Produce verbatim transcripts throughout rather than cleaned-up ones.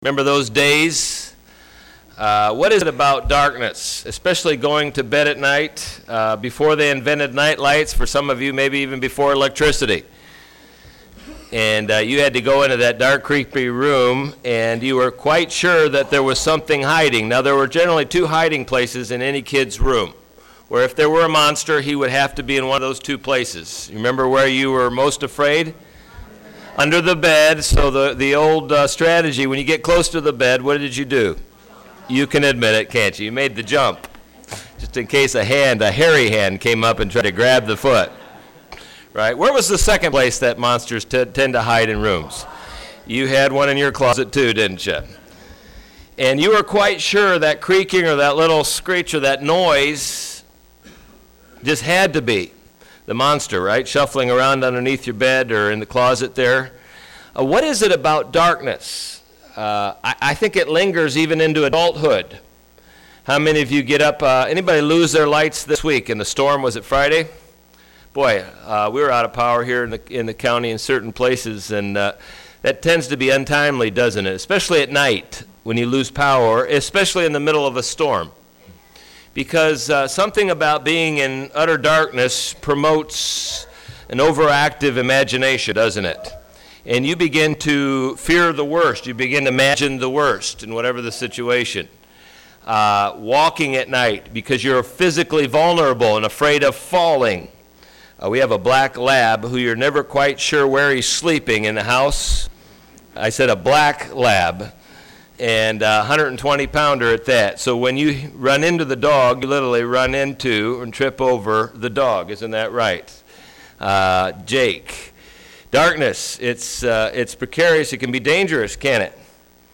Remember those days? Uh, what is it about darkness, especially going to bed at night, uh, before they invented night lights, for some of you maybe even before electricity? And uh, you had to go into that dark, creepy room, and you were quite sure that there was something hiding. Now, there were generally two hiding places in any kid's room, where if there were a monster, he would have to be in one of those two places. You remember where you were most afraid? Under the bed. So the, the old uh, strategy, when you get close to the bed, what did you do? You can admit it, can't you? You made the jump, just in case a hand, a hairy hand, came up and tried to grab the foot. Right? Where was the second place that monsters t- tend to hide in rooms? You had one in your closet too, didn't you? And you were quite sure that creaking or that little screech or that noise just had to be the monster, right? Shuffling around underneath your bed or in the closet there. Uh, what is it about darkness? Uh, I, I think it lingers even into adulthood. How many of you get up, uh, anybody lose their lights this week in the storm? Was it Friday? Boy, uh, we were out of power here in the in the county in certain places, and uh, that tends to be untimely, doesn't it? Especially at night when you lose power, especially in the middle of a storm. Because uh, something about being in utter darkness promotes an overactive imagination, doesn't it? And you begin to fear the worst. You begin to imagine the worst in whatever the situation. Uh, walking at night because you're physically vulnerable and afraid of falling. Uh, we have a black lab who you're never quite sure where he's sleeping in the house. I said a black lab. And a one hundred twenty pounder at that. So when you run into the dog, you literally run into and trip over the dog. Isn't that right? Uh, Jake. Darkness, it's, uh, it's precarious. It can be dangerous, can it?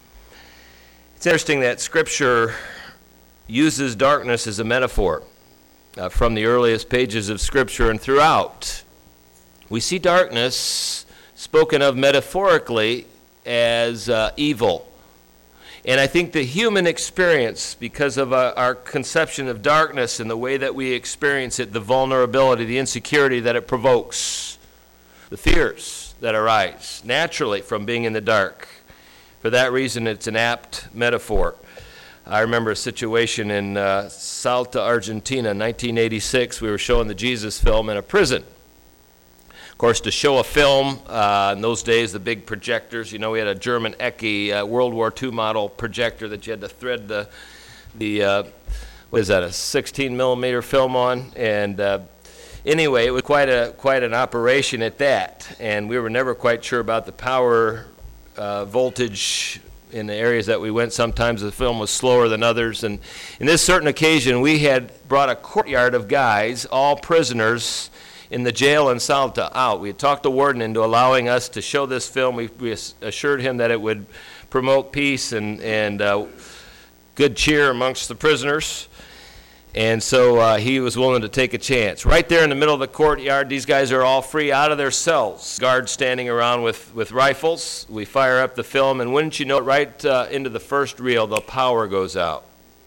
It's interesting that Scripture uses darkness as a metaphor uh, from the earliest pages of Scripture and throughout. We see darkness spoken of metaphorically as uh, evil. And I think the human experience, because of uh, our conception of darkness and the way that we experience it, the vulnerability, the insecurity that it provokes, the fears that arise naturally from being in the dark. For that reason, it's an apt metaphor. I remember a situation in uh, Salta, Argentina, nineteen eighty-six. We were showing the Jesus film in a prison. Of course, to show a film, uh, in those days, the big projectors, you know, we had a German Ecke uh, World War Two model projector that you had to thread the, the uh, what is that, a sixteen millimeter film on. And uh, anyway, it was quite a quite an operation at that. And we were never quite sure about the power uh, voltage in the areas that we went. Sometimes the film was slower than others. And in this certain occasion, we had brought a courtyard of guys, all prisoners, in the jail in Salta out. We had talked the warden into allowing us to show this film. We, we assured him that it would promote peace and, and uh, good cheer amongst the prisoners. And so uh, he was willing to take a chance. Right there in the middle of the courtyard, these guys are all free out of their cells. Guards standing around with, with rifles. We fire up the film, and wouldn't you know it, right uh, into the first reel, the power goes out.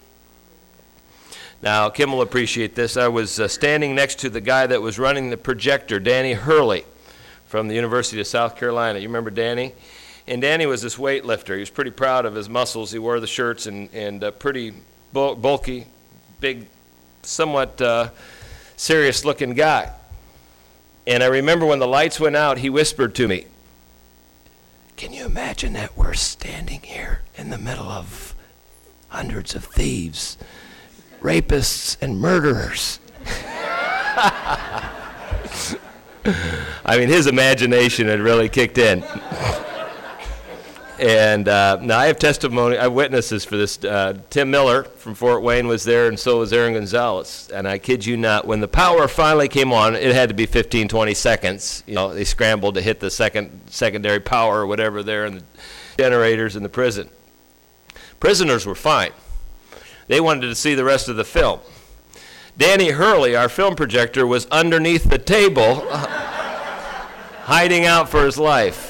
Now, Kim will appreciate this. I was uh, standing next to the guy that was running the projector, Danny Hurley, from the University of South Carolina. You remember Danny? And Danny was this weightlifter. He was pretty proud of his muscles. He wore the shirts and, and uh, pretty bul- bulky, big, somewhat uh, serious-looking guy. And I remember when the lights went out, he whispered to me, "Can you imagine that we're standing here in the middle of hundreds of thieves, rapists and murderers?" I mean, his imagination had really kicked in. And uh, now I have testimony, I have witnesses for this. Uh, Tim Miller from Fort Wayne was there, and so was Aaron Gonzalez. And I kid you not, when the power finally came on, it had to be fifteen, twenty seconds. You know, they scrambled to hit the second secondary power or whatever there in the generators in the prison. Prisoners were fine. They wanted to see the rest of the film. Danny Hurley, our film projector, was underneath the table, hiding out for his life.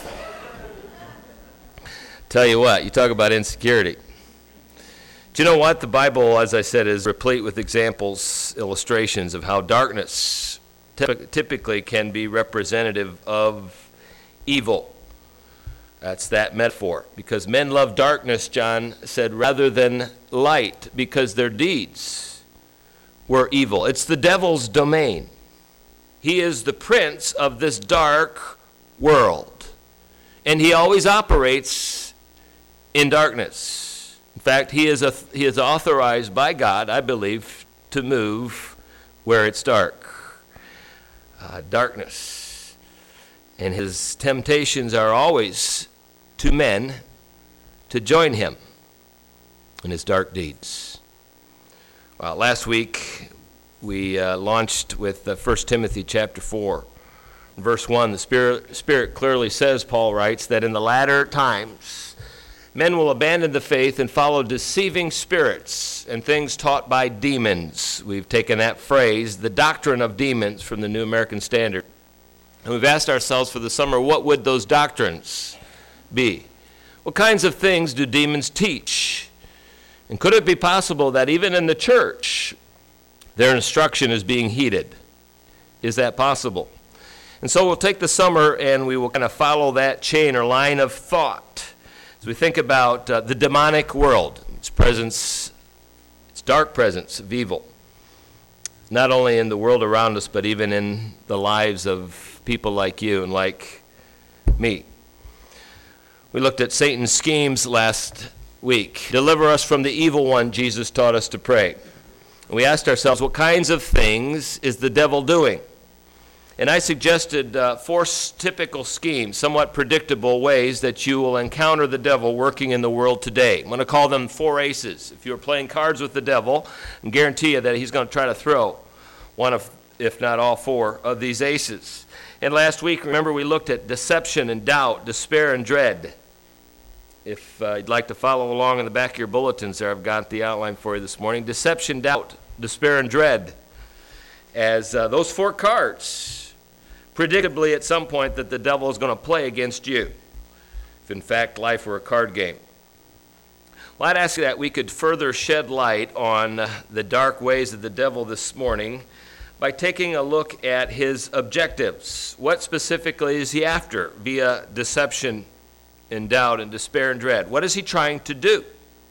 Tell you what, you talk about insecurity. Do you know what? The Bible, as I said, is replete with examples, illustrations of how darkness typically can be representative of evil. That's that metaphor. Because men love darkness, John said, rather than light, because their deeds were evil. It's the devil's domain. He is the prince of this dark world. And he always operates in darkness. In fact, he is, a, he is authorized by God, I believe, to move where it's dark. Uh, darkness. And his temptations are always to men to join him in his dark deeds. Well, last week we uh, launched with uh, First Timothy chapter four. Verse one, the Spirit, Spirit clearly says, Paul writes, that in the latter times men will abandon the faith and follow deceiving spirits and things taught by demons. We've taken that phrase, the doctrine of demons, from the New American Standard. And we've asked ourselves for the summer, what would those doctrines be? What kinds of things do demons teach? And could it be possible that even in the church, their instruction is being heeded? Is that possible? And so we'll take the summer and we will kind of follow that chain or line of thought as we think about uh, the demonic world, its presence, its dark presence of evil, not only in the world around us, but even in the lives of people like you and like me. We looked at Satan's schemes last week. Deliver us from the evil one, Jesus taught us to pray. And we asked ourselves, what kinds of things is the devil doing? And I suggested uh, four typical schemes, somewhat predictable ways that you will encounter the devil working in the world today. I'm going to call them four aces. If you're playing cards with the devil, I guarantee you that he's going to try to throw one of, if not all four, of these aces. And last week, remember, we looked at deception and doubt, despair and dread. If uh, you'd like to follow along in the back of your bulletins there, I've got the outline for you this morning. Deception, doubt, despair, and dread. As uh, those four cards, predictably at some point that the devil is going to play against you. If in fact life were a card game. Well, I'd ask you that we could further shed light on the dark ways of the devil this morning by taking a look at his objectives. What specifically is he after via deception and doubt and despair and dread? What is he trying to do?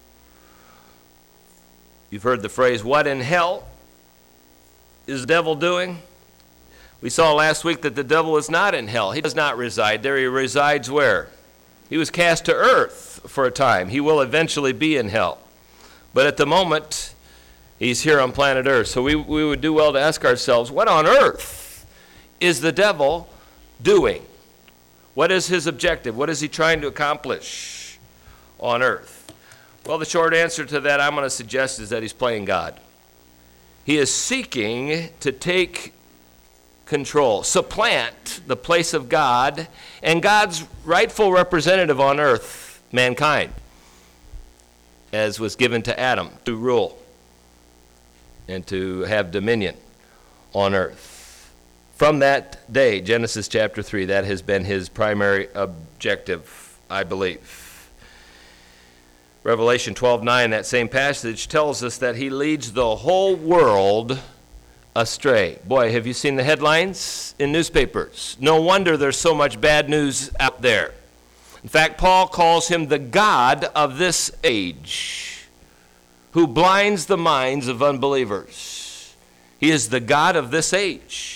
You've heard the phrase, what in hell is the devil doing? We saw last week that the devil is not in hell. He does not reside there. He resides where? He was cast to earth for a time. He will eventually be in hell. But at the moment, he's here on planet Earth. So we, we would do well to ask ourselves, what on earth is the devil doing? What is his objective? What is he trying to accomplish on earth? Well, the short answer to that I'm going to suggest is that he's playing God. He is seeking to take control, supplant the place of God and God's rightful representative on earth, mankind, as was given to Adam to rule and to have dominion on earth. From that day, Genesis chapter three, that has been his primary objective, I believe. Revelation twelve nine, that same passage, tells us that he leads the whole world astray. Boy, have you seen the headlines in newspapers? No wonder there's so much bad news out there. In fact, Paul calls him the God of this age, who blinds the minds of unbelievers. He is the God of this age.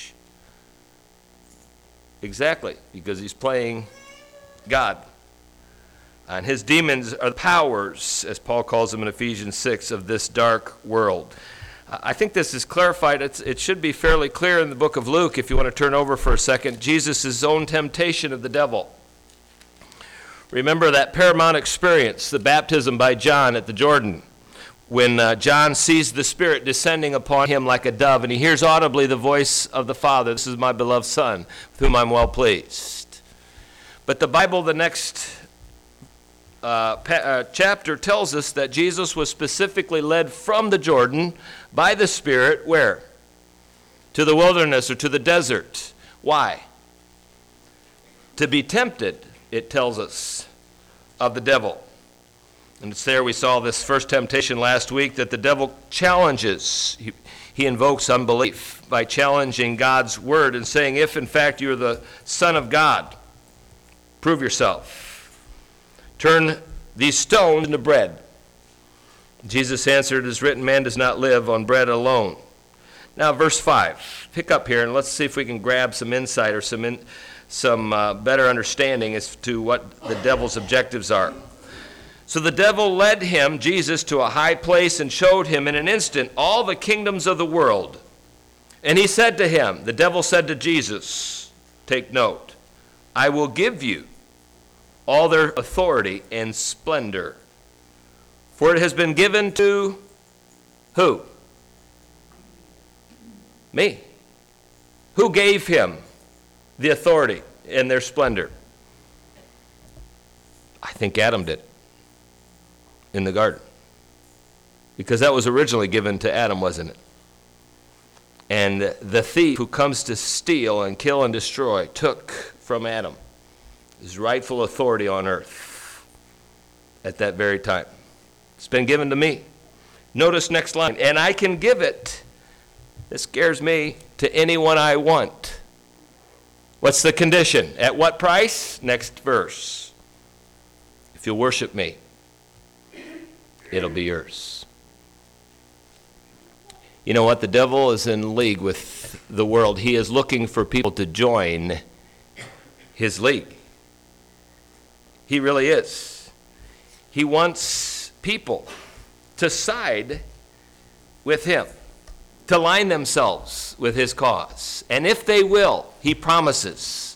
Exactly, because he's playing God. And his demons are the powers, as Paul calls them in Ephesians six, of this dark world. I think this is clarified. It's, it should be fairly clear in the book of Luke, if you want to turn over for a second, Jesus' own temptation of the devil. Remember that paramount experience, the baptism by John at the Jordan, when uh, John sees the Spirit descending upon him like a dove, and he hears audibly the voice of the Father, "This is my beloved Son, with whom I'm well pleased." But the Bible, the next uh, pa- uh, chapter, tells us that Jesus was specifically led from the Jordan by the Spirit, where? To the wilderness or to the desert. Why? To be tempted, it tells us, of the devil. And it's there we saw this first temptation last week, that the devil challenges. He, he invokes unbelief by challenging God's word and saying, if in fact you're the Son of God, prove yourself. Turn these stones into bread. Jesus answered, "It is written, man does not live on bread alone." Now, verse five. Pick up here and let's see if we can grab some insight or some in, some uh, better understanding as to what the devil's objectives are. So the devil led him, Jesus, to a high place and showed him in an instant all the kingdoms of the world. And he said to him, the devil said to Jesus, take note, "I will give you all their authority and splendor. For it has been given to" who? Me. Who gave him the authority and their splendor? I think Adam did in the garden. Because that was originally given to Adam, wasn't it? And the thief who comes to steal and kill and destroy took from Adam his rightful authority on earth at that very time. It's been given to me. Notice next line. And I can give it, this scares me, to anyone I want. What's the condition? At what price? Next verse. If you'll worship me, it'll be yours. You know what? The devil is in league with the world. He is looking for people to join his league. He really is. He wants people to side with him, to line themselves with his cause. And if they will, he promises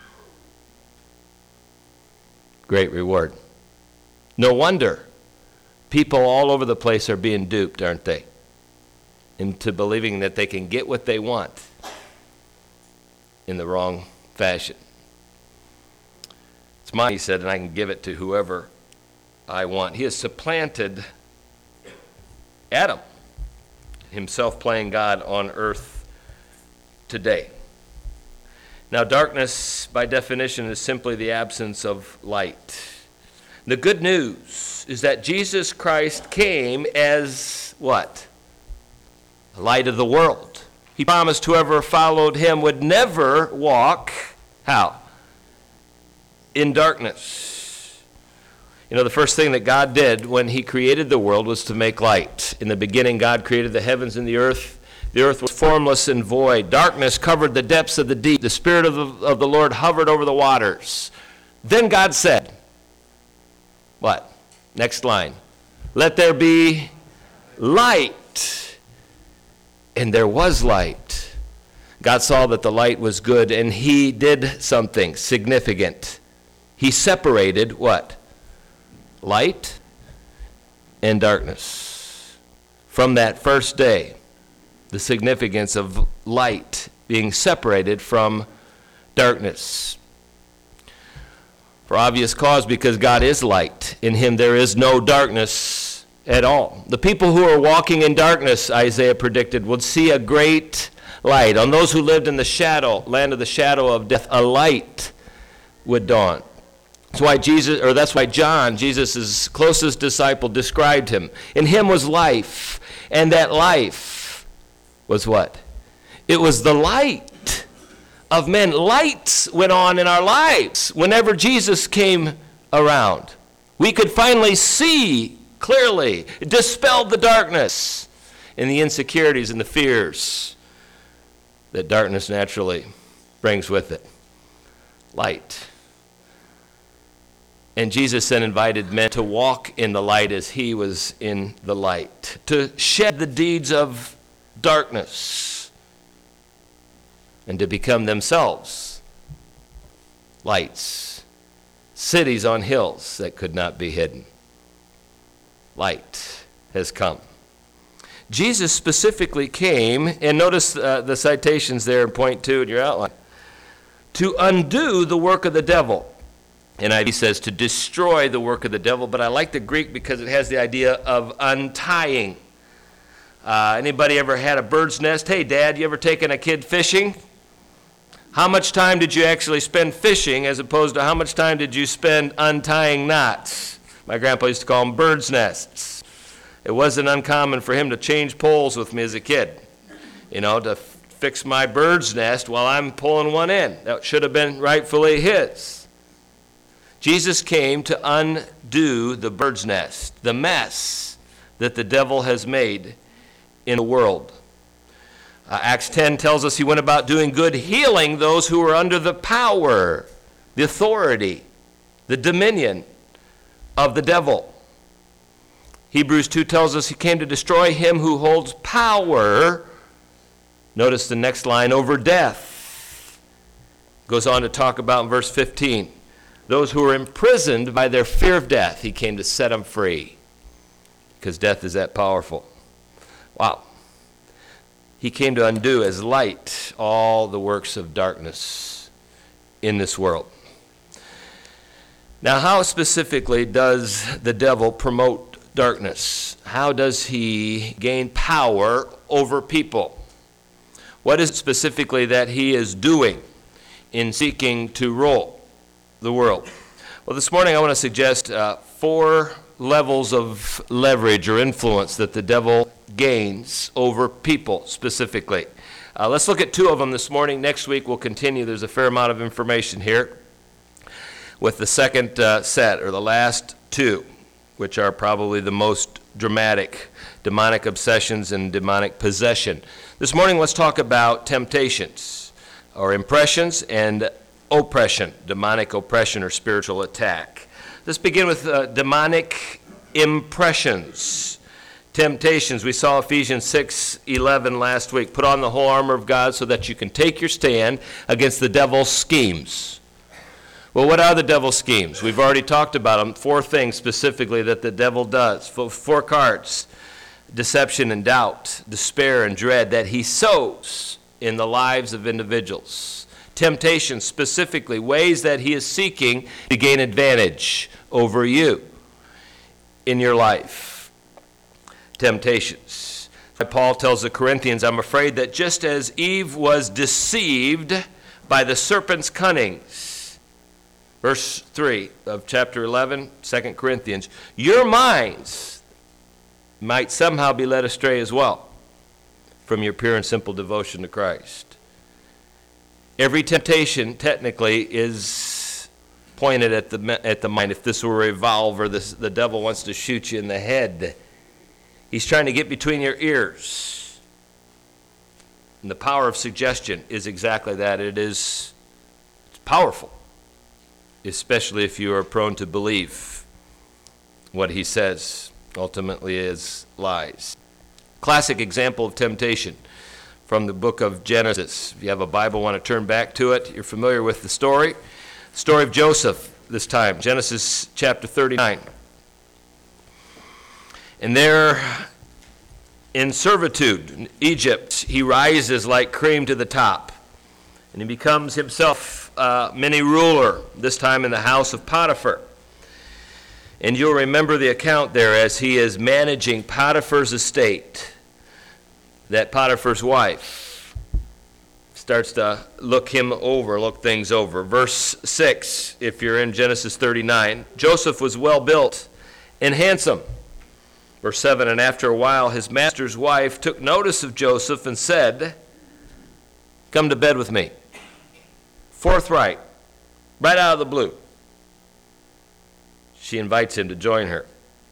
great reward. No wonder people all over the place are being duped, aren't they? Into believing that they can get what they want in the wrong fashion. It's mine, he said, and I can give it to whoever I want. He has supplanted Adam, himself playing God on earth today. Now, darkness, by definition, is simply the absence of light. The good news is that Jesus Christ came as what? The light of the world. He promised whoever followed him would never walk, how? In darkness. You know, the first thing that God did when he created the world was to make light. In the beginning, God created the heavens and the earth. The earth was formless and void. Darkness covered the depths of the deep. The Spirit of the, of the Lord hovered over the waters. Then God said, what? Next line. Let there be light. And there was light. God saw that the light was good, and he did something significant. He separated what? Light and darkness. From that first day, the significance of light being separated from darkness. For obvious cause, because God is light. In him there is no darkness at all. The people who are walking in darkness, Isaiah predicted, would see a great light. On those who lived in the shadow, land of the shadow of death, a light would dawn. That's why Jesus, or that's why John, Jesus' closest disciple, described him. In him was life, and that life was what? It was the light of men. Lights went on in our lives whenever Jesus came around. We could finally see clearly. It dispelled the darkness and the insecurities and the fears that darkness naturally brings with it. Light. And Jesus then invited men to walk in the light as he was in the light, to shed the deeds of darkness, and to become themselves lights, cities on hills that could not be hidden. Light has come. Jesus specifically came, and notice uh, the citations there in point two in your outline, to undo the work of the devil. N I V says to destroy the work of the devil, but I like the Greek because it has the idea of untying. Uh, anybody ever had a bird's nest? Hey, Dad, you ever taken a kid fishing? How much time did you actually spend fishing as opposed to how much time did you spend untying knots? My grandpa used to call them bird's nests. It wasn't uncommon for him to change poles with me as a kid, you know, to f- fix my bird's nest while I'm pulling one in. That should have been rightfully his. Jesus came to undo the bird's nest, the mess that the devil has made in the world. Uh, Acts ten tells us he went about doing good, healing those who were under the power, the authority, the dominion of the devil. Hebrews two tells us he came to destroy him who holds power. Notice the next line, over death. Goes on to talk about in verse fifteen, those who are imprisoned by their fear of death, he came to set them free, because death is that powerful. Wow. He came to undo as light all the works of darkness in this world. Now, how specifically does the devil promote darkness? How does he gain power over people? What is it specifically that he is doing in seeking to rule the world? Well, this morning I want to suggest uh, four levels of leverage or influence that the devil gains over people specifically. Uh, let's look at two of them this morning. Next week we'll continue. There's a fair amount of information here with the second uh, set, or the last two, which are probably the most dramatic, demonic obsessions and demonic possession. This morning let's talk about temptations or impressions and oppression, demonic oppression or spiritual attack. Let's begin with uh, demonic impressions. Temptations. We saw Ephesians six eleven last week. Put on the whole armor of God so that you can take your stand against the devil's schemes. Well, what are the devil's schemes? We've already talked about them. Four things specifically that the devil does. Four cards. Deception and doubt, despair and dread that he sows in the lives of individuals. Temptation specifically, ways that he is seeking to gain advantage over you in your life. Temptations. Paul tells the Corinthians, I'm afraid that just as Eve was deceived by the serpent's cunnings, verse three of chapter eleven, Second Corinthians, your minds might somehow be led astray as well from your pure and simple devotion to Christ. Every temptation, technically, is pointed at the at the mind. If this were a revolver, this, the devil wants to shoot you in the head. He's trying to get between your ears. And the power of suggestion is exactly that. It is it's powerful, especially if you are prone to believe what he says ultimately is lies. Classic example of temptation from the book of Genesis. If you have a Bible, want to turn back to it, you're familiar with the story. Story of Joseph this time, Genesis chapter thirty-nine. And there in servitude in Egypt, he rises like cream to the top. And he becomes himself a mini ruler, this time in the house of Potiphar. And you'll remember the account there as he is managing Potiphar's estate, that Potiphar's wife starts to look him over, look things over. Verse six, if you're in Genesis thirty-nine, Joseph was well built and handsome. Verse seven, and after a while his master's wife took notice of Joseph and said, come to bed with me. Forthright, right out of the blue. She invites him to join her.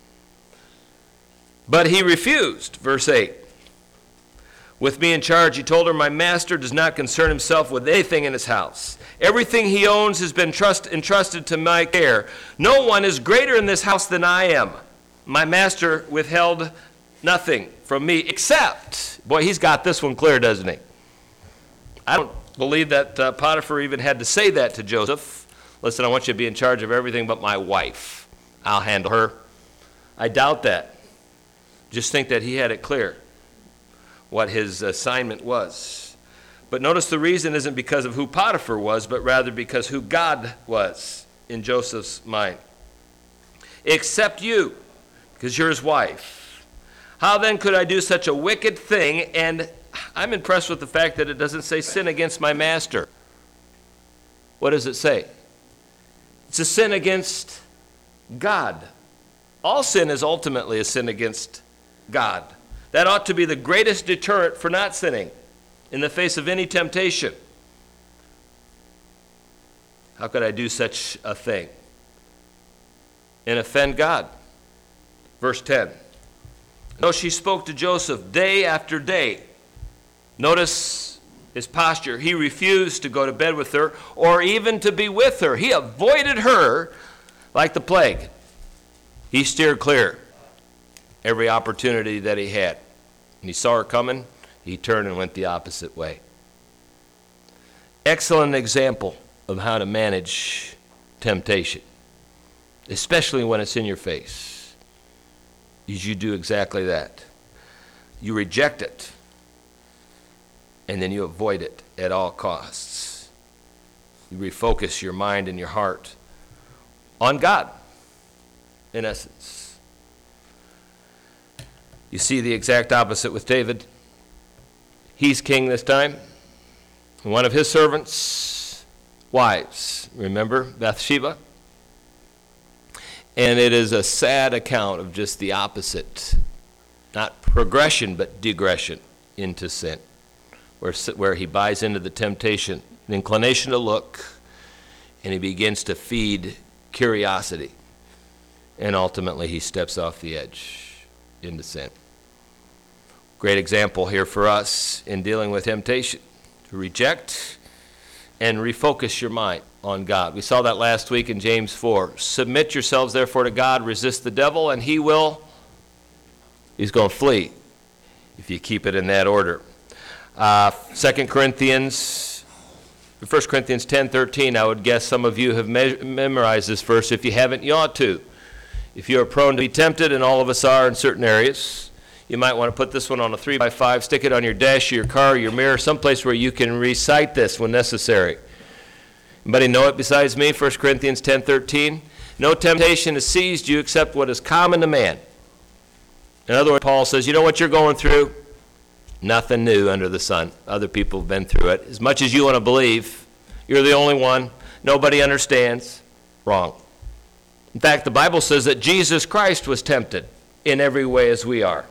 But he refused, verse eight. With me in charge, he told her, my master does not concern himself with anything in his house. Everything he owns has been trust, entrusted to my care. No one is greater in this house than I am. My master withheld nothing from me except, boy, he's got this one clear, doesn't he? I don't believe that uh, Potiphar even had to say that to Joseph. Listen, I want you to be in charge of everything but my wife. I'll handle her. I doubt that. Just think that he had it clear what his assignment was. But notice the reason isn't because of who Potiphar was, but rather because who God was in Joseph's mind. Except you, because you're his wife. How then could I do such a wicked thing? And I'm impressed with the fact that it doesn't say sin against my master. What does it say? It's a sin against God. All sin is ultimately a sin against God. That ought to be the greatest deterrent for not sinning in the face of any temptation. How could I do such a thing? and offend God. Verse ten. No, she spoke to Joseph day after day. Notice his posture. He refused to go to bed with her or even to be with her. He avoided her like the plague. He steered clear every opportunity that he had. And he saw her coming, he turned and went the opposite way. Excellent example of how to manage temptation, especially when it's in your face. Is you do exactly that. You reject it, and then you avoid it at all costs. You refocus your mind and your heart on God, in essence. You see the exact opposite with David. He's king this time. And one of his servants' wives, remember Bathsheba? And it is a sad account of just the opposite, not progression, but digression into sin, where, where he buys into the temptation, an inclination to look, and he begins to feed curiosity. And ultimately, he steps off the edge into sin. Great example here for us in dealing with temptation, to reject and refocus your mind on God. We saw that last week in James four. Submit yourselves therefore to God, resist the devil, and he will, he's going to flee if you keep it in that order. Uh, Second Corinthians, First Corinthians ten thirteen, I would guess some of you have me- memorized this verse. If you haven't, you ought to. If you are prone to be tempted, and all of us are in certain areas, you might want to put this one on a three by five, stick it on your dash of your car, your mirror, someplace where you can recite this when necessary. Anybody know it besides me? First Corinthians ten thirteen. No temptation has seized you except what is common to man. In other words, Paul says, you know what you're going through? Nothing new under the sun. Other people have been through it. As much as you want to believe, you're the only one. Nobody understands. Wrong. In fact, the Bible says that Jesus Christ was tempted in every way as we are.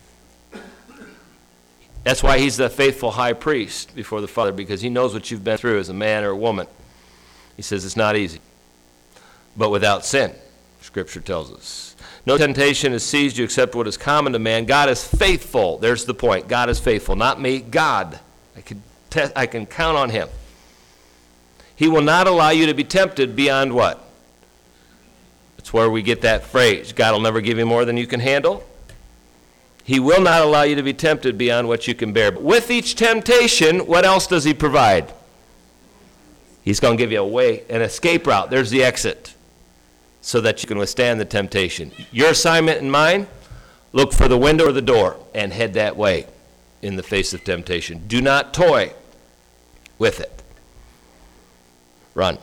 That's why he's the faithful high priest before the Father, because he knows what you've been through as a man or a woman. He says it's not easy, but without sin, Scripture tells us. No temptation has seized you except what is common to man. God is faithful. There's the point. God is faithful, not me. God. I can, te- I can count on him. He will not allow you to be tempted beyond what? That's where we get that phrase. God will never give you more than you can handle. He will not allow you to be tempted beyond what you can bear. But with each temptation, what else does he provide? He's going to give you a way, an escape route. There's the exit, so that you can withstand the temptation. Your assignment and mine, look for the window or the door and head that way in the face of temptation. Do not toy with it. Run.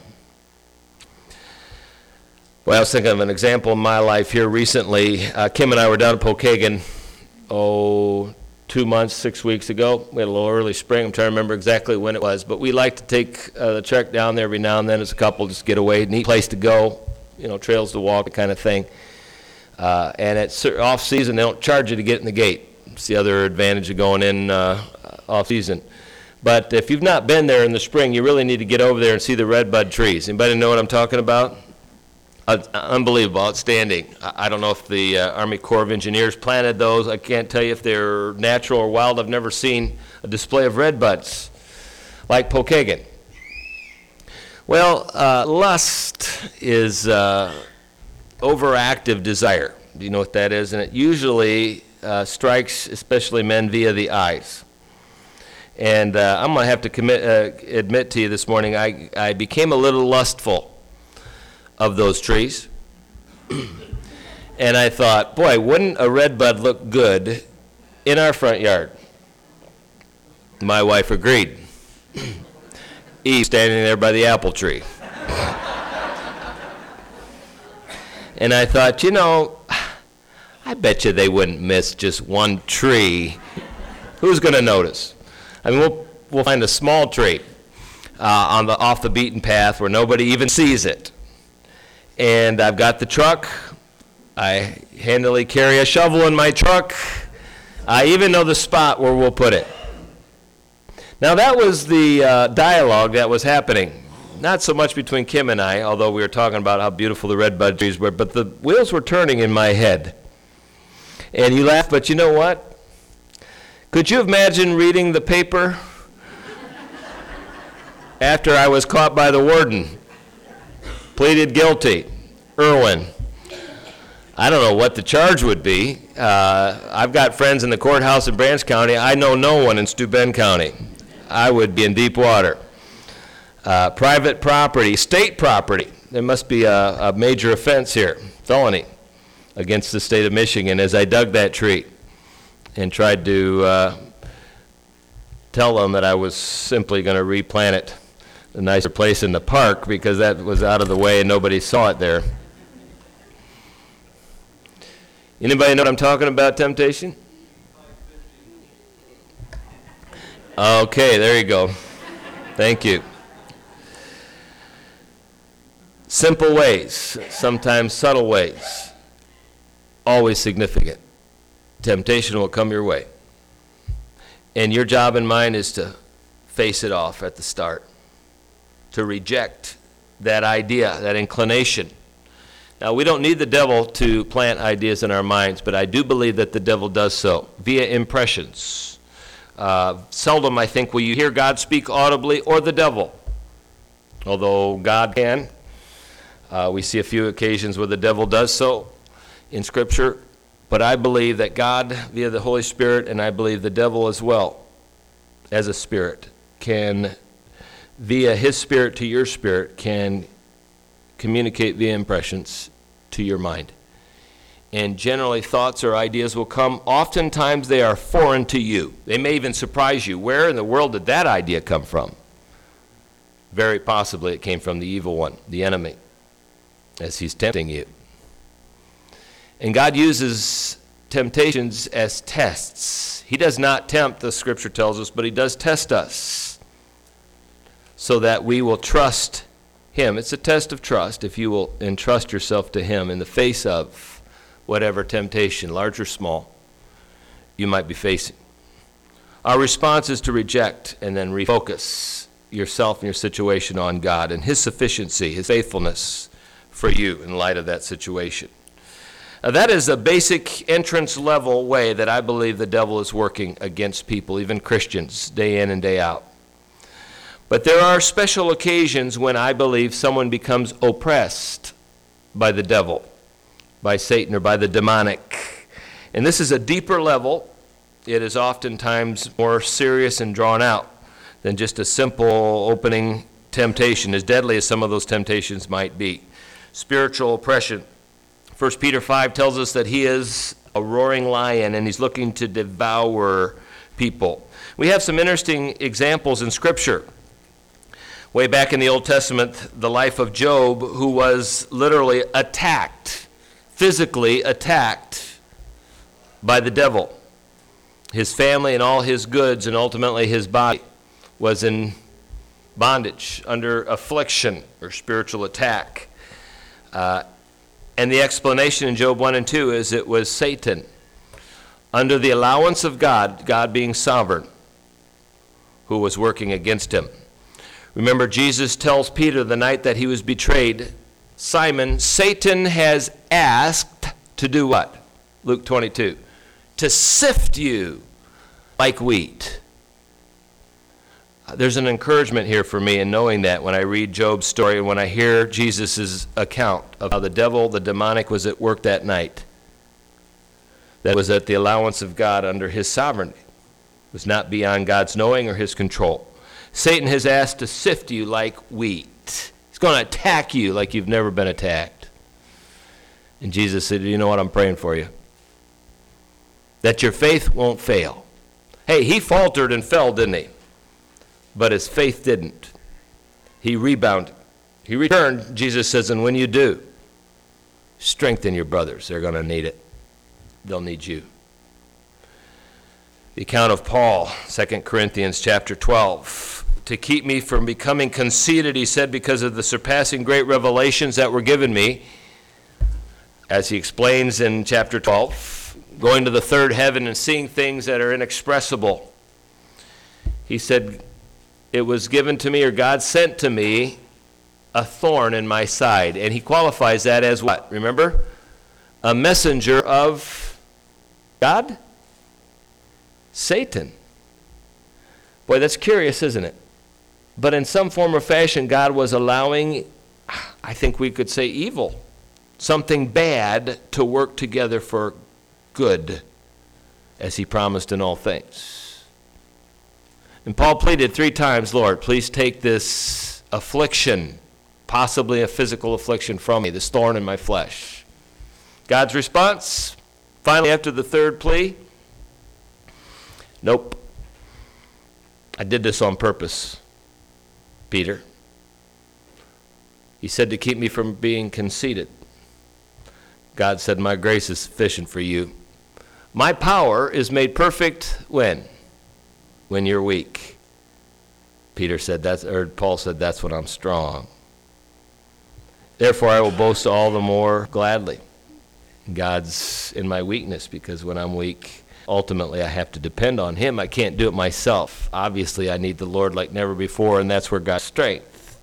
Well, I was thinking of an example in my life here recently. Uh, Kim and I were down at Pokagon, oh, two months, six weeks ago. We had a little early spring. I'm trying to remember exactly when it was. But we like to take uh, the trek down there every now and then as a couple, just get away, neat place to go, you know, trails to walk, that kind of thing. Uh, and at off season, they don't charge you to get in the gate. It's the other advantage of going in uh, off season. But if you've not been there in the spring, you really need to get over there and see the redbud trees. Anybody know what I'm talking about? Uh, unbelievable, outstanding. I, I don't know if the uh, Army Corps of Engineers planted those. I can't tell you if they're natural or wild. I've never seen a display of redbuds like Pokagon. Well, uh, lust is uh, overactive desire. Do you know what that is? And it usually uh, strikes especially men via the eyes. And uh, I'm going to have to commit, uh, admit to you this morning, I, I became a little lustful of those trees. And I thought, boy, wouldn't a redbud look good in our front yard? My wife agreed. Eve standing there by the apple tree. And I thought, you know, I bet you they wouldn't miss just one tree. Who's going to notice? I mean, we'll, we'll find a small tree uh, on the off the beaten path where nobody even sees it. And I've got the truck. I handily carry a shovel in my truck. I even know the spot where we'll put it. Now that was the uh, dialogue that was happening not so much between Kim and I, although we were talking about how beautiful the red bud trees were, but the wheels were turning in my head. And you laugh, but you know what? Could you imagine reading the paper after I was caught by the warden? Pleaded guilty. Irwin. I don't know what the charge would be. Uh, I've got friends in the courthouse in Branch County. I know no one in Steuben County. I would be in deep water. Uh, private property, state property. There must be a, a major offense here, felony, against the state of Michigan as I dug that tree and tried to uh, tell them that I was simply going to replant it a nicer place in the park because that was out of the way and nobody saw it there. Anybody know what I'm talking about, temptation? Okay, there you go. Thank you. Simple ways, sometimes subtle ways, always significant. Temptation will come your way. And your job and mine is to face it off at the start, to reject that idea, that inclination. Now, we don't need the devil to plant ideas in our minds, but I do believe that the devil does so via impressions. Uh, seldom, I think, will you hear God speak audibly or the devil, although God can. Uh, we see a few occasions where the devil does so in Scripture, but I believe that God, via the Holy Spirit, and I believe the devil as well, as a spirit, can, via his spirit to your spirit, can communicate via impressions to your mind. And generally thoughts or ideas will come. Oftentimes they are foreign to you. They may even surprise you. Where in the world did that idea come from? Very possibly it came from the evil one, the enemy, as he's tempting you. And God uses temptations as tests. He does not tempt, the Scripture tells us, but he does test us so that we will trust him. It's a test of trust if you will entrust yourself to him in the face of whatever temptation, large or small, you might be facing. Our response is to reject and then refocus yourself and your situation on God and his sufficiency, his faithfulness for you in light of that situation. Now, that is a basic entrance level way that I believe the devil is working against people, even Christians, day in and day out. But there are special occasions when I believe someone becomes oppressed by the devil, by Satan, or by the demonic. And this is a deeper level. It is oftentimes more serious and drawn out than just a simple opening temptation, as deadly as some of those temptations might be. Spiritual oppression. First Peter five tells us that he is a roaring lion and he's looking to devour people. We have some interesting examples in Scripture. Way back in the Old Testament, the life of Job, who was literally attacked, physically attacked by the devil. His family and all his goods and ultimately his body was in bondage, under affliction or spiritual attack. Uh, and the explanation in Job one and two is it was Satan, under the allowance of God, God being sovereign, who was working against him. Remember, Jesus tells Peter the night that he was betrayed, Simon, Satan has asked to do what? Luke twenty-two. To sift you like wheat. There's an encouragement here for me in knowing that when I read Job's story and when I hear Jesus' account of how the devil, the demonic, was at work that night. That was at the allowance of God under his sovereignty. It was not beyond God's knowing or his control. Satan has asked to sift you like wheat. He's going to attack you like you've never been attacked. And Jesus said, you know what, I'm praying for you. That your faith won't fail. Hey, he faltered and fell, didn't he? But his faith didn't. He rebounded. He returned, Jesus says, and when you do, strengthen your brothers. They're going to need it. They'll need you. The account of Paul, Second Corinthians chapter twelve. To keep me from becoming conceited, he said, because of the surpassing great revelations that were given me, as he explains in chapter twelve, going to the third heaven and seeing things that are inexpressible. He said, it was given to me, or God sent to me, a thorn in my side. And he qualifies that as what? Remember? A messenger of God? Satan. Boy, that's curious, isn't it? But in some form or fashion, God was allowing, I think we could say evil, something bad to work together for good, as he promised in all things. And Paul pleaded three times, Lord, please take this affliction, possibly a physical affliction from me, this thorn in my flesh. God's response, finally after the third plea, nope. I did this on purpose, Peter. He said to keep me from being conceited. God said, my grace is sufficient for you. My power is made perfect when? When you're weak. Peter said that's, or Paul said, that's when I'm strong. Therefore, I will boast all the more gladly. God's in my weakness, because when I'm weak, ultimately I have to depend on him. I can't do it myself. Obviously, I need the Lord like never before, and that's where God's strength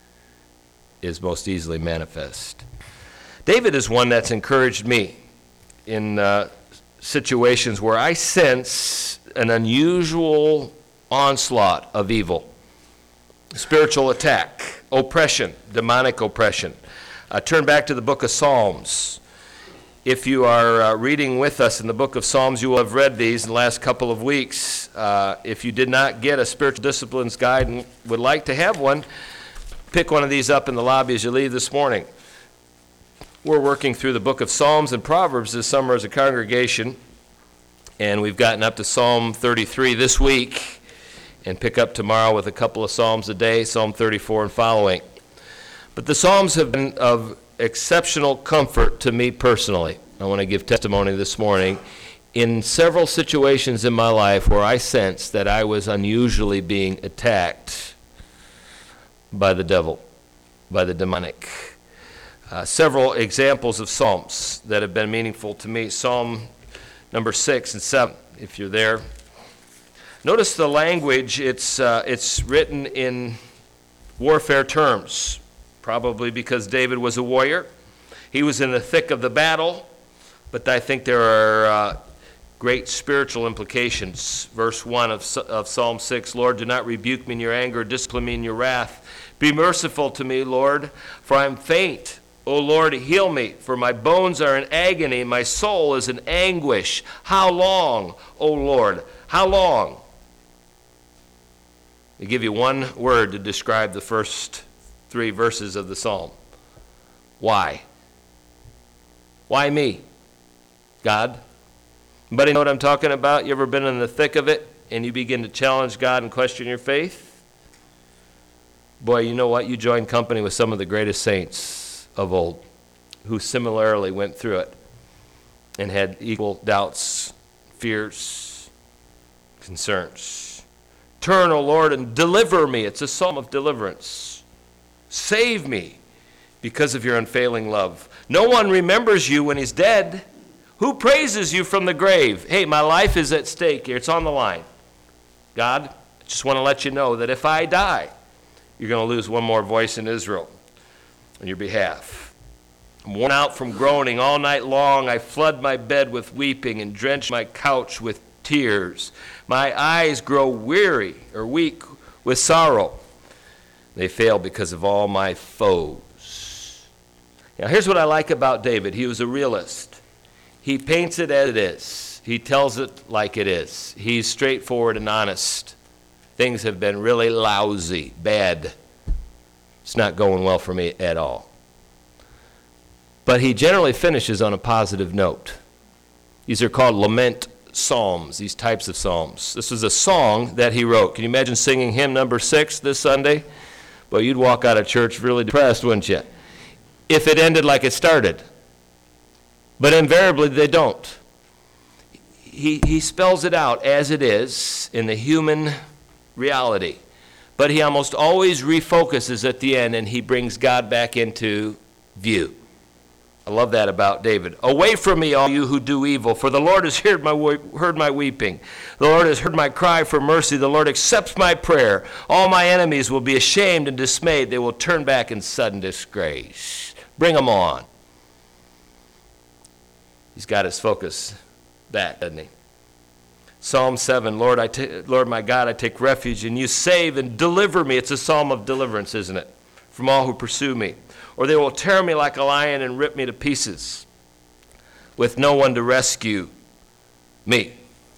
is most easily manifest. David is one that's encouraged me in uh, situations where I sense an unusual onslaught of evil, spiritual attack, oppression, demonic oppression. Uh, turn back to the book of Psalms. If you are uh, reading with us in the book of Psalms, you will have read these in the last couple of weeks. Uh, if you did not get a spiritual disciplines guide and would like to have one, pick one of these up in the lobby as you leave this morning. We're working through the book of Psalms and Proverbs this summer as a congregation, and we've gotten up to Psalm thirty-three this week, and pick up tomorrow with a couple of Psalms a day, Psalm thirty-four and following. But the Psalms have been of exceptional comfort to me personally. I want to give testimony this morning in several situations in my life where I sensed that I was unusually being attacked by the devil, by the demonic. Uh, several examples of Psalms that have been meaningful to me. Psalm number six and seven, if you're there. Notice the language. It's uh, it's written in warfare terms, probably because David was a warrior. He was in the thick of the battle, but I think there are uh, great spiritual implications. Verse one of, of Psalm six, Lord, do not rebuke me in your anger, discipline me in your wrath. Be merciful to me, Lord, for I am faint. O Lord, heal me, for my bones are in agony, my soul is in anguish. How long, O Lord, how long? I give you one word to describe the first three verses of the psalm. Why? Why me? God? Anybody know what I'm talking about? You ever been in the thick of it and you begin to challenge God and question your faith? Boy, you know what? You join company with some of the greatest saints of old who similarly went through it and had equal doubts, fears, concerns. Turn, O Lord, and deliver me. It's a psalm of deliverance. Save me because of your unfailing love. No one remembers you when he's dead. Who praises you from the grave? Hey, my life is at stake here. It's on the line. God, I just want to let you know that if I die, you're going to lose one more voice in Israel on your behalf. I'm worn out from groaning all night long. I flood my bed with weeping and drench my couch with tears. My eyes grow weary or weak with sorrow. They fail because of all my foes. Now, here's what I like about David. He was a realist. He paints it as it is. He tells it like it is. He's straightforward and honest. Things have been really lousy, bad. It's not going well for me at all. But he generally finishes on a positive note. These are called lament psalms, these types of psalms. This was a song that he wrote. Can you imagine singing hymn number six this Sunday? Well, you'd walk out of church really depressed, wouldn't you? If it ended like it started. But invariably they don't. He, he spells it out as it is in the human reality. But he almost always refocuses at the end and he brings God back into view. I love that about David. Away from me, all you who do evil, for the Lord has heard my, heard my weeping. The Lord has heard my cry for mercy. The Lord accepts my prayer. All my enemies will be ashamed and dismayed. They will turn back in sudden disgrace. Bring them on. He's got his focus back, doesn't he? Psalm seven, Lord, I ta- Lord my God, I take refuge in you. Save and deliver me. It's a psalm of deliverance, isn't it? From all who pursue me. Or they will tear me like a lion and rip me to pieces, with no one to rescue me.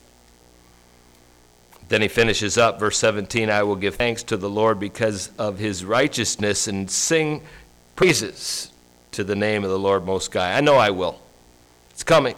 Then he finishes up, verse seventeen, I will give thanks to the Lord because of his righteousness and sing praises to the name of the Lord Most High. I know I will. It's coming.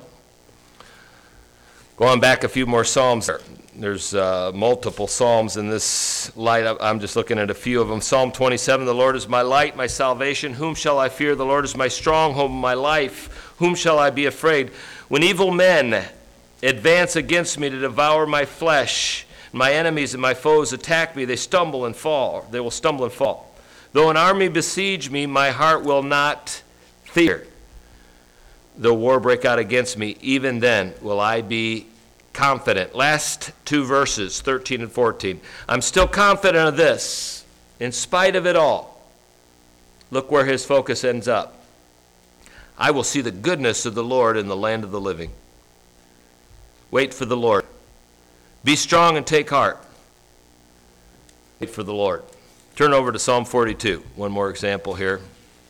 Going back a few more Psalms there. There's uh, multiple Psalms in this light. I'm just looking at a few of them. Psalm twenty-seven, the Lord is my light, my salvation. Whom shall I fear? The Lord is my stronghold, my life. Whom shall I be afraid? When evil men advance against me to devour my flesh, my enemies and my foes attack me, they stumble and fall. They will stumble and fall. Though an army besiege me, my heart will not fear. Though war break out against me, even then will I be confident. Last two verses, thirteen and fourteen. I'm still confident of this, in spite of it all. Look where his focus ends up. I will see the goodness of the Lord in the land of the living. Wait for the Lord. Be strong and take heart. Wait for the Lord. Turn over to Psalm forty-two. One more example here.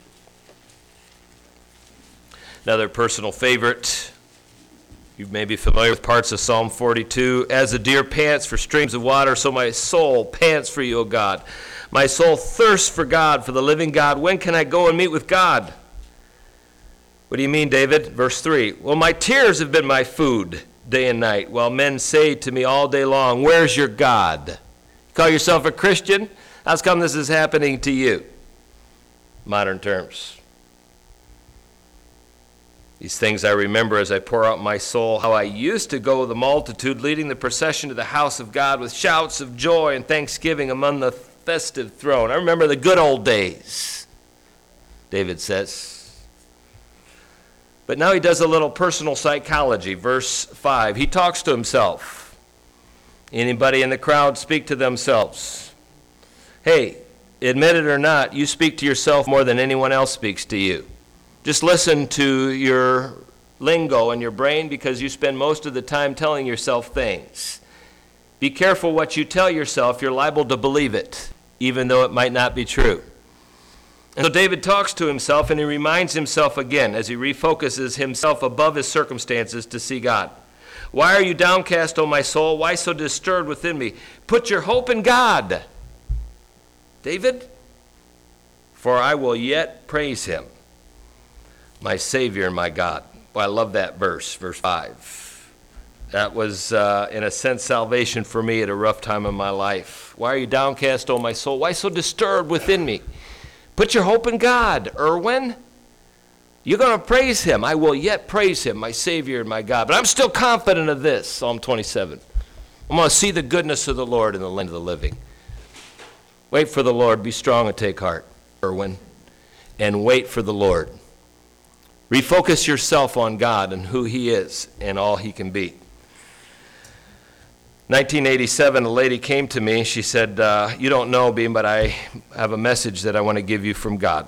Another personal favorite. You may be familiar with parts of Psalm forty-two. As the deer pants for streams of water, so my soul pants for you, O God. My soul thirsts for God, for the living God. When can I go and meet with God? What do you mean, David? Verse three. Well, my tears have been my food day and night, while men say to me all day long, where's your God? You call yourself a Christian? How's come this is happening to you? Modern terms. These things I remember as I pour out my soul, how I used to go with the multitude, leading the procession to the house of God with shouts of joy and thanksgiving among the festive throne. I remember the good old days, David says. But now he does a little personal psychology. Verse five, he talks to himself. Anybody in the crowd speak to themselves? Hey, admit it or not, you speak to yourself more than anyone else speaks to you. Just listen to your lingo in your brain because you spend most of the time telling yourself things. Be careful what you tell yourself. You're liable to believe it, even though it might not be true. And so David talks to himself, and he reminds himself again as he refocuses himself above his circumstances to see God. Why are you downcast, O my soul? Why so disturbed within me? Put your hope in God, David, for I will yet praise him, my Savior and my God. Well, I love that verse, verse five. That was, uh, in a sense, salvation for me at a rough time in my life. Why are you downcast, O my soul? Why so disturbed within me? Put your hope in God, Erwin. You're going to praise him. I will yet praise him, my Savior and my God. But I'm still confident of this, Psalm twenty-seven. I'm going to see the goodness of the Lord in the land of the living. Wait for the Lord. Be strong and take heart, Erwin. And wait for the Lord. Refocus yourself on God and who he is and all he can be. nineteen eighty-seven, a lady came to me. She said, uh, you don't know, Beam, but I have a message that I want to give you from God.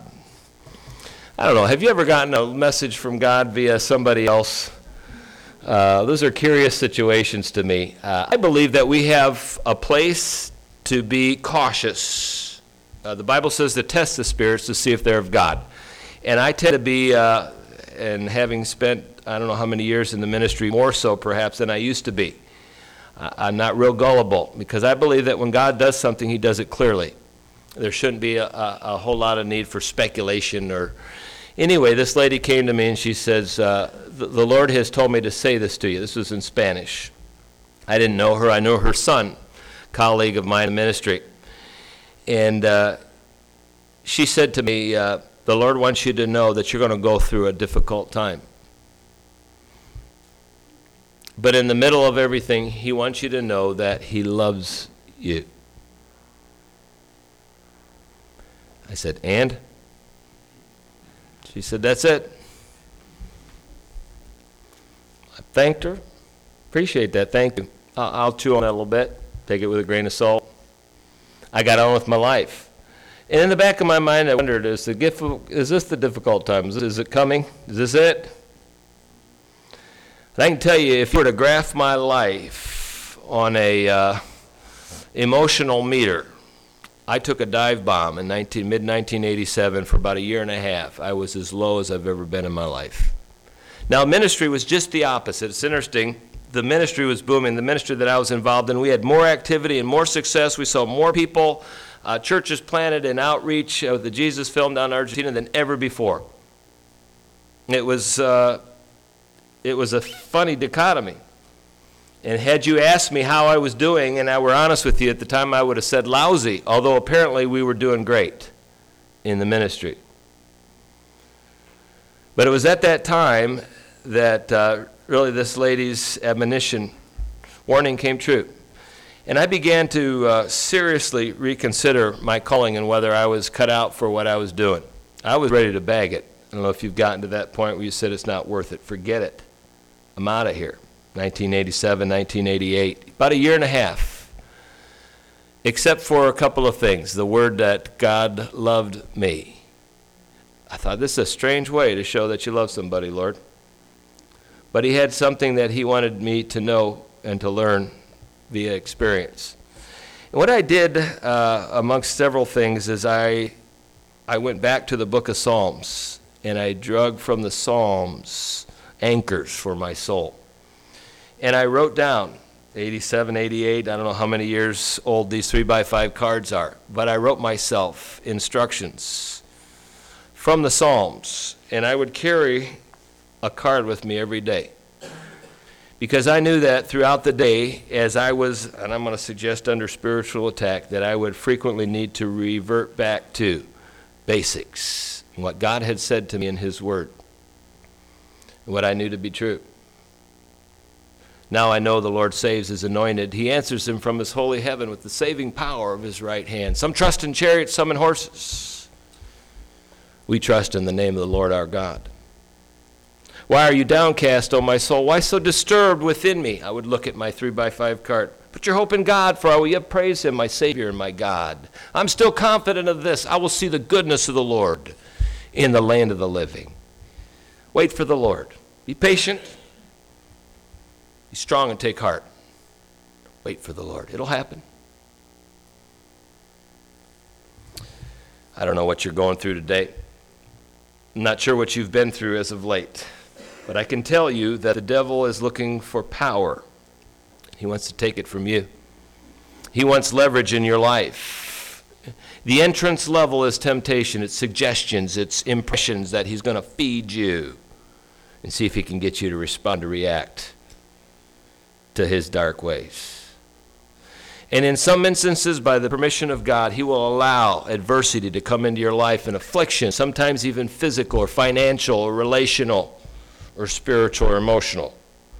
I don't know. Have you ever gotten a message from God via somebody else? Uh, those are curious situations to me. Uh, I believe that we have a place to be cautious. Uh, the Bible says to test the spirits to see if they're of God. And I tend to be... Uh, and having spent, I don't know how many years in the ministry, more so perhaps than I used to be. I'm not real gullible because I believe that when God does something, he does it clearly. There shouldn't be a, a, a whole lot of need for speculation. Or anyway, this lady came to me and she says, uh, the, the Lord has told me to say this to you. This was in Spanish. I didn't know her. I knew her son, colleague of mine in ministry. And uh, she said to me, uh, the Lord wants you to know that you're going to go through a difficult time. But in the middle of everything, he wants you to know that he loves you. I said, and? She said, that's it. Thanked her. Appreciate that. Thank you. I'll, I'll chew on that a little bit. Take it with a grain of salt. I got on with my life. And in the back of my mind, I wondered, is, the gift, is this the difficult times? Is it coming? Is this it? And I can tell you, if you were to graph my life on a uh, emotional meter, I took a dive bomb in mid nineteen eighty-seven for about a year and a half. I was as low as I've ever been in my life. Now, ministry was just the opposite. It's interesting. The ministry was booming. The ministry that I was involved in, we had more activity and more success. We saw more people, uh, churches planted and outreach of the Jesus Film down in Argentina than ever before. It was, uh, it was a funny dichotomy. And had you asked me how I was doing, and I were honest with you at the time, I would have said lousy, although apparently we were doing great in the ministry. But it was at that time that uh, really this lady's admonition, warning came true. And I began to uh, seriously reconsider my calling and whether I was cut out for what I was doing. I was ready to bag it. I don't know if you've gotten to that point where you said it's not worth it. Forget it. I'm out of here. nineteen eighty-seven, nineteen eighty-eight, about a year and a half, except for a couple of things. The word that God loved me. I thought, this is a strange way to show that you love somebody, Lord. But he had something that he wanted me to know and to learn via experience. And what I did, uh, amongst several things, is I, I went back to the book of Psalms, and I drug from the Psalms anchors for my soul. And I wrote down, eighty-seven, eighty-eight, I don't know how many years old these three by five cards are, but I wrote myself instructions from the Psalms, and I would carry a card with me every day. Because I knew that throughout the day, as I was, and I'm going to suggest under spiritual attack, that I would frequently need to revert back to basics, what God had said to me in his word, and what I knew to be true. Now I know the Lord saves his anointed. He answers him from his holy heaven with the saving power of his right hand. Some trust in chariots, some in horses. We trust in the name of the Lord our God. Why are you downcast, O my soul? Why so disturbed within me? I would look at my three by five card. Put your hope in God, for I will yet praise him, my Savior and my God. I'm still confident of this. I will see the goodness of the Lord in the land of the living. Wait for the Lord. Be patient. Be strong and take heart. Wait for the Lord. It'll happen. I don't know what you're going through today. I'm not sure what you've been through as of late. But I can tell you that the devil is looking for power. He wants to take it from you. He wants leverage in your life. The entrance level is temptation. It's suggestions. It's impressions that he's going to feed you and see if he can get you to respond, to react to his dark ways. And in some instances, by the permission of God, he will allow adversity to come into your life and affliction, sometimes even physical or financial or relational or spiritual or emotional,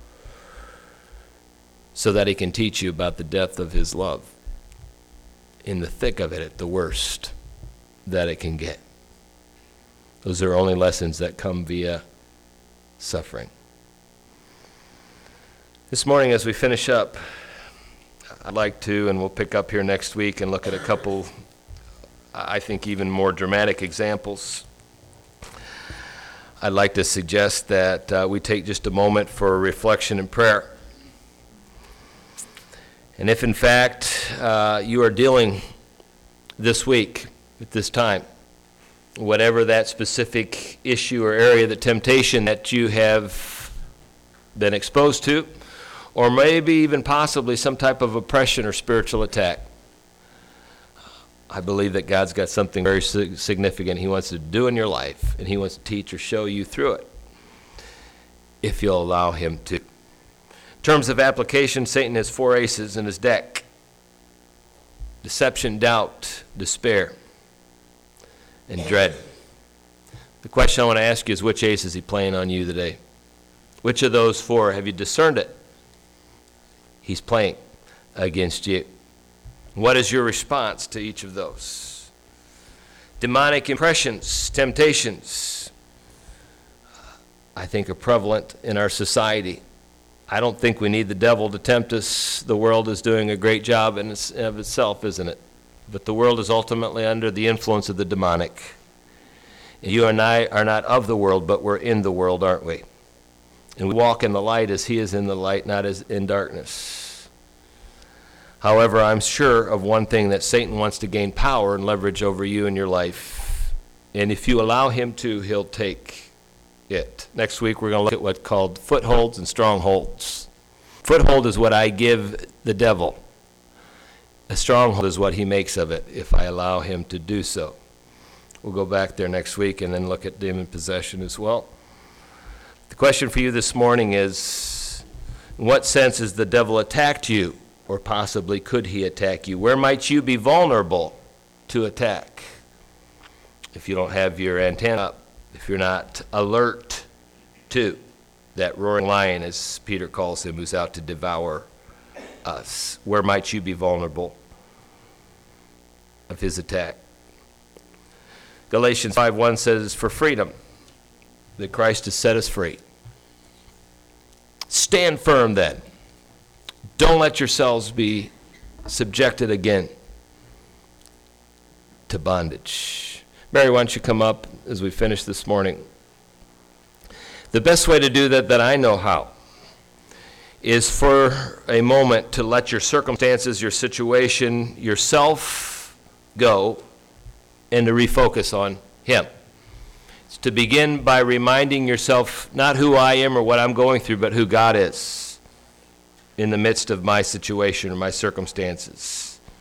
so that he can teach you about the depth of his love in the thick of it at the worst that it can get. Those are only lessons that come via suffering. This morning, as we finish up, I'd like to, and we'll pick up here next week and look at a couple, I think, even more dramatic examples. I'd like to suggest that uh, we take just a moment for reflection and prayer. And if, in fact, uh, you are dealing this week, at this time, whatever that specific issue or area, the temptation that you have been exposed to, or maybe even possibly some type of oppression or spiritual attack, I believe that God's got something very significant he wants to do in your life, and he wants to teach or show you through it, if you'll allow him to. In terms of application, Satan has four aces in his deck: deception, doubt, despair, and dread. The question I want to ask you is, which ace is he playing on you today? Which of those four have you discerned it? He's playing against you. What is your response to each of those? Demonic impressions, temptations, I think are prevalent in our society. I don't think we need the devil to tempt us. The world is doing a great job in its, of itself, isn't it? But the world is ultimately under the influence of the demonic. You and I are not of the world, but we're in the world, aren't we? And we walk in the light as he is in the light, not as in darkness. However, I'm sure of one thing, that Satan wants to gain power and leverage over you and your life. And if you allow him to, he'll take it. Next week, we're going to look at what's called footholds and strongholds. Foothold is what I give the devil. A stronghold is what he makes of it if I allow him to do so. We'll go back there next week and then look at demon possession as well. The question for you this morning is, in what sense has the devil attacked you, or possibly could he attack you? Where might you be vulnerable to attack if you don't have your antenna up, if you're not alert to that roaring lion, as Peter calls him, who's out to devour us? Where might you be vulnerable of his attack? Galatians five one says, for freedom that Christ has set us free. Stand firm then. Don't let yourselves be subjected again to bondage. Mary, why don't you come up as we finish this morning? The best way to do that that I know how is for a moment to let your circumstances, your situation, yourself go, and to refocus on him. It's to begin by reminding yourself not who I am or what I'm going through, but who God is in the midst of my situation or my circumstances.